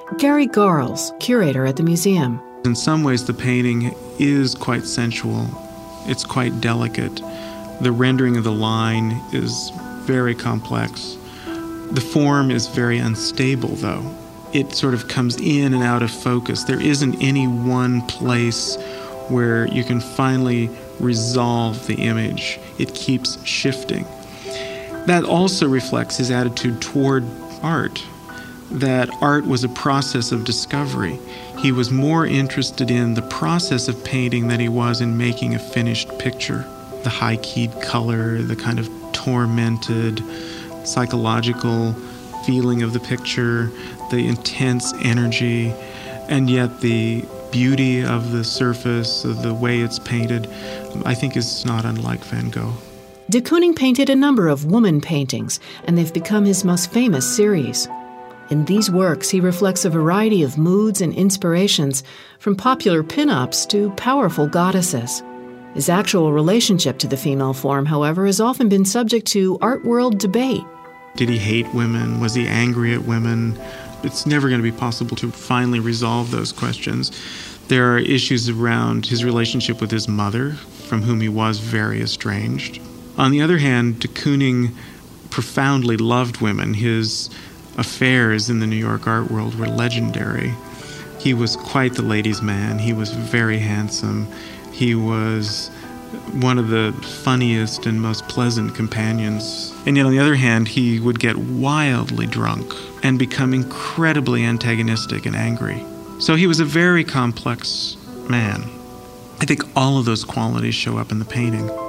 Gary Garles, curator at the museum. In some ways, the painting is quite sensual. It's quite delicate. The rendering of the line is very complex. The form is very unstable, though. It sort of comes in and out of focus. There isn't any one place where you can finally resolve the image. It keeps shifting. That also reflects his attitude toward art, that art was a process of discovery. He was more interested in the process of painting than he was in making a finished picture. The high-keyed color, the kind of tormented, psychological feeling of the picture, the intense energy, and yet the beauty of the surface, of the way it's painted, I think is not unlike Van Gogh. De Kooning painted a number of woman paintings, and they've become his most famous series. In these works, he reflects a variety of moods and inspirations, from popular pin-ups to powerful goddesses. His actual relationship to the female form, however, has often been subject to art world debate. Did he hate women? Was he angry at women? It's never going to be possible to finally resolve those questions. There are issues around his relationship with his mother, from whom he was very estranged. On the other hand, de Kooning profoundly loved women. His affairs in the New York art world were legendary. He was quite the ladies' man. He was very handsome. He was one of the funniest and most pleasant companions. And yet, on the other hand, he would get wildly drunk and become incredibly antagonistic and angry. So he was a very complex man. I think all of those qualities show up in the painting.